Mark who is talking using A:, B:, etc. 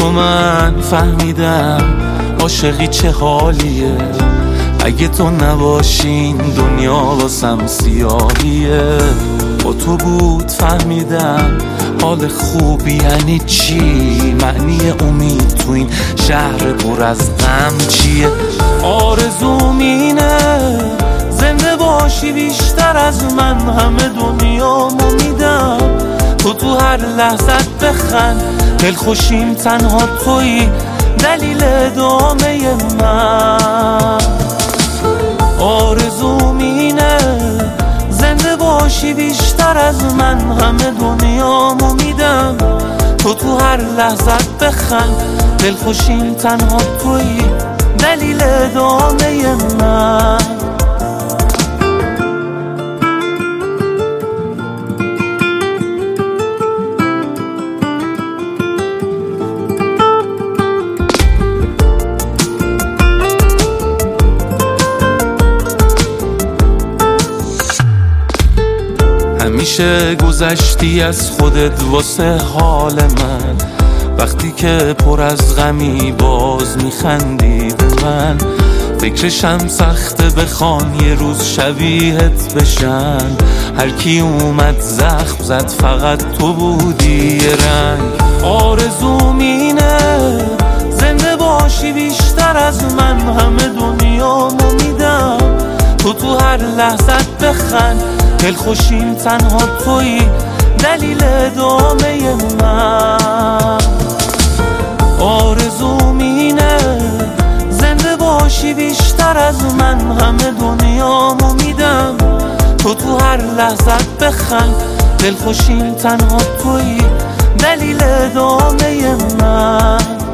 A: و من فهمیدم عاشقی چه حالیه، اگه تو نباشین دنیا واسم سیاهیه. با تو بود فهمیدم حال خوبی یعنی چی، معنی امید تو این شهر پر از غم چیه. آرزوم اینه زنده باشی بیشتر از من، همه دنیامو میدم تو هر لحظت بخند، دلخوشیم تنها تویی دلیل ادامه من. آرزوم اینه زنده باشی بیشتر از من، همه دنیامو میدم تو هر لحظت بخند، دلخوشیم تنها تویی دلیل ادامه من. همیشه گذشتی از خودت واسه حال من، وقتی که پر از غمی باز میخندی به من. فکرشم سخته بخوان یه روز شبیهت بشن، هر کی اومد زخم زد فقط تو بودی یه رنگ. آرزوم اینه زنده باشی بیشتر از من، همه دنیامو میدم تو هر لحظت بخند، دلخوشیم تنها تویی دلیل ادامه من. آرزوم اینه زنده باشی بیشتر از من، همه دنیامو میدم تو هر لحظت بخند، دلخوشیم تنها تویی دلیل ادامه من.